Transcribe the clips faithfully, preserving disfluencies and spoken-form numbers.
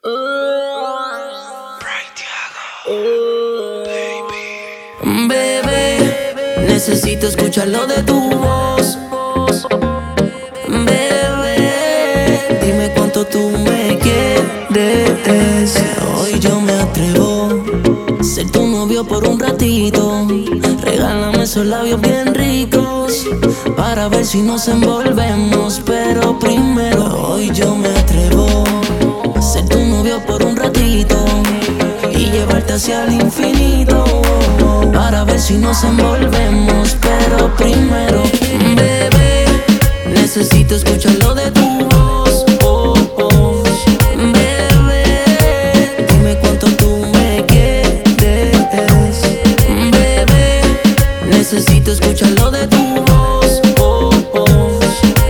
Bebé, necesito escucharlo de tu voz. Bebé, dime cuánto tú me quieres. Hoy yo me atrevo a ser tu novio por un ratito. Regálame esos labios bien ricos para ver si nos envolvemos. Pero primero, hoy yo me atrevo a ser tu novio por un ratito y llevarte hacia el infinito para ver si nos envolvemos. Pero primero, bebé, necesito escucharlo de tu voz. Oh, oh. Bebé, dime cuánto tú me quieres. Bebé, necesito escucharlo de tu voz. Oh, oh.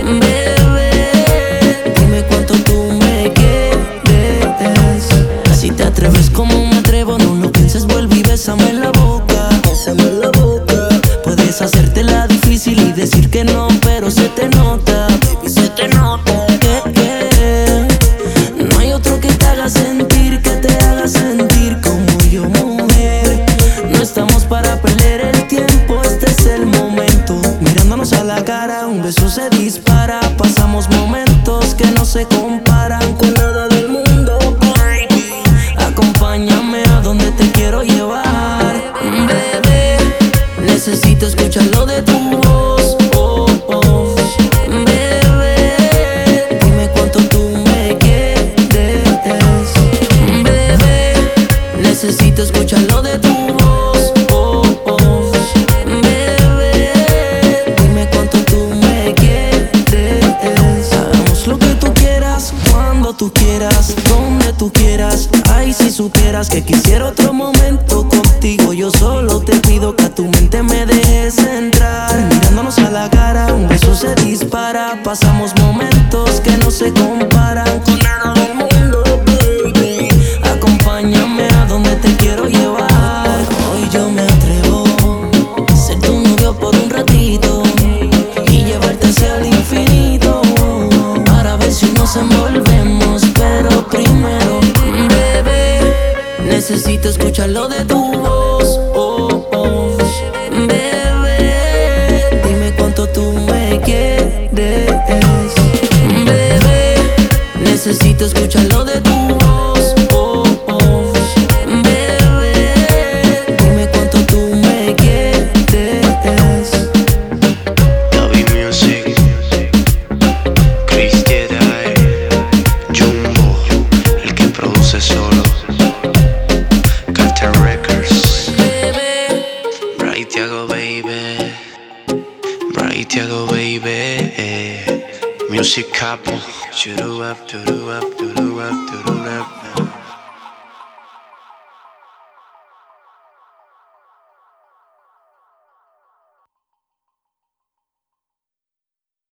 Bebé, dime cuánto tú me quieres. Si te atreves como me atrevo, no lo pienses, vuelve y bésame en la boca. Bésame en la boca. Puedes hacértela difícil y decir que no, pero se te nota, baby, se te nota. Que, que no hay otro que te haga sentir, que te haga sentir como yo, mujer. No estamos para perder el tiempo, este es el momento. Mirándonos a la cara, un beso se dispara. Pasamos momentos que no se comparan con nada del mundo. Acompáñame a donde te quiero llevar. Bebé, necesito escucharlo de tu voz. Oh, oh. Bebé, dime cuánto tú me quieres. Bebé, necesito escucharlo de tu voz. Oh, oh. Bebé, dime cuánto tú me quieres. Hagamos lo que tú quieras, cuando tú quieras, donde tú quieras. Ay, si supieras que quisiera otro momento contigo, yo solo te pido que a tu mente me dejes entrar. Mirándonos a la cara, un beso se dispara. Pasamos momentos que no se comparan con nada del mundo, baby. Acompáñame a donde te quiero llevar. Hoy yo me atrevo a ser tu novio por un ratito y llevarte hacia el infinito para ver si nos envolvemos. Pero primero, necesito escucharlo de tu voz. Oh, oh. Bebé, dime cuánto tú me quieres. Bebé, necesito escucharlo de tu voz. Oh, oh. Bebé, dime cuánto tú me quieres. Davi Music, Chris Jedi, Jumbo, el que produce solo. Carter Records, Bright Thiago baby, Bright Thiago baby, Music Capo, Churu up, churu up, churu up, churu up.